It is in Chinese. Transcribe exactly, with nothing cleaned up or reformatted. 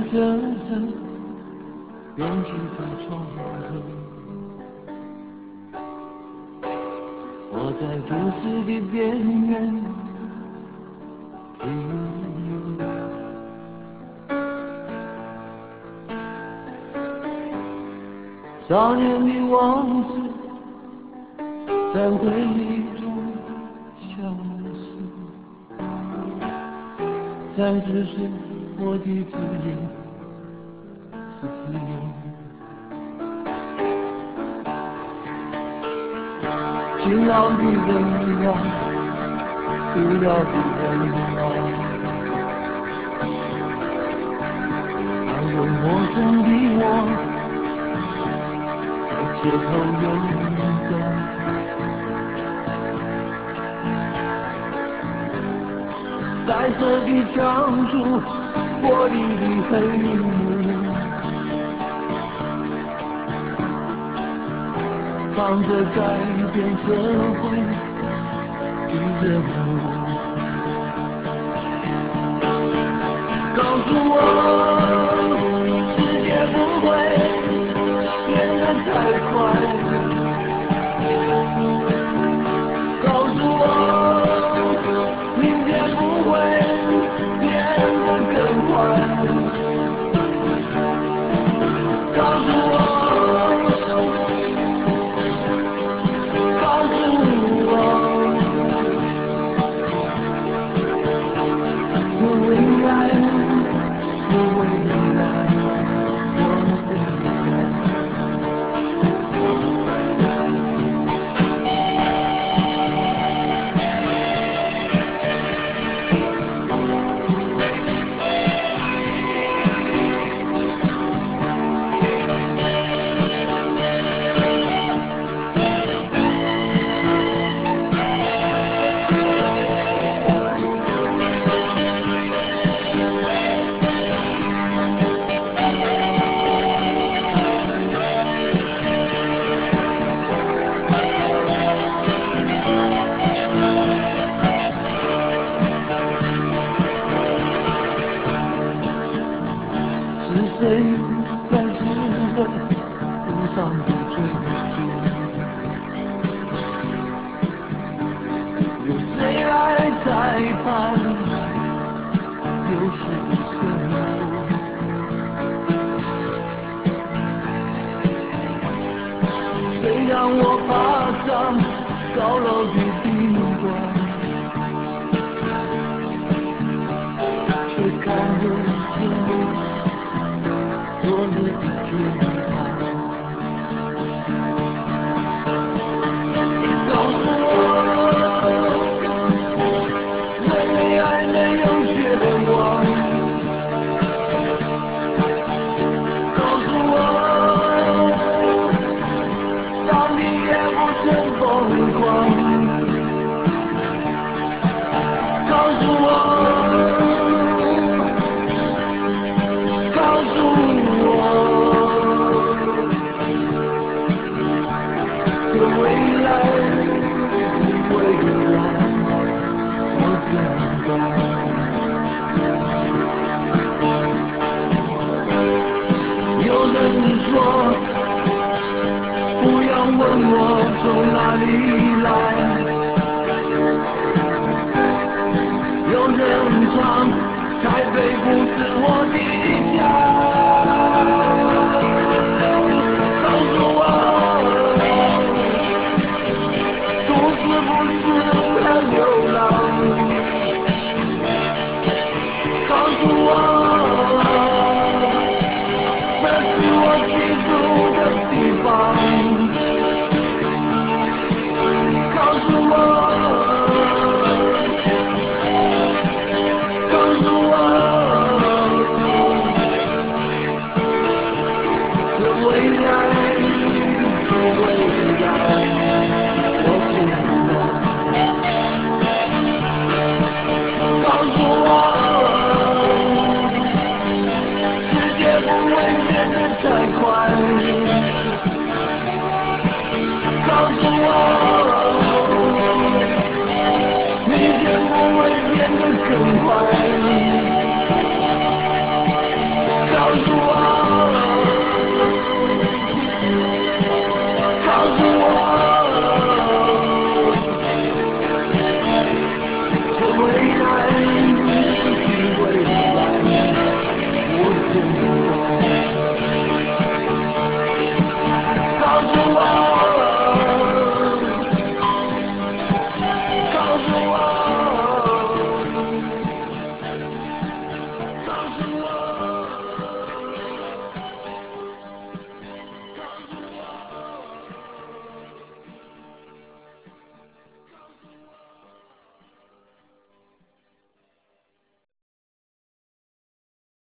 阵阵编织的窗口，我在都市的边缘停留。少年的往事在回忆中消失，三十岁我的自由是自由，勤劳的人啊，无聊的人啊，还有陌生的我在街头游走，白色的长柱，玻璃的黑幕，唱着改变社会的任务。告诉我，世界不会变得太快。告诉我，明天不会变得更坏。告诉我，告诉我，我未来，我未来，我未来。是谁在指挥路上的追逐？有谁来裁判游戏的胜负？谁让我爬上高楼的顶端，却看不见昨日的天堂？告诉我，人类还没有绝望。告诉我，上帝也不曾疯狂。告诉我，告诉我，这未来，未来，我等待。有人说，不要问我从哪里来。有人唱，台北不是我的家。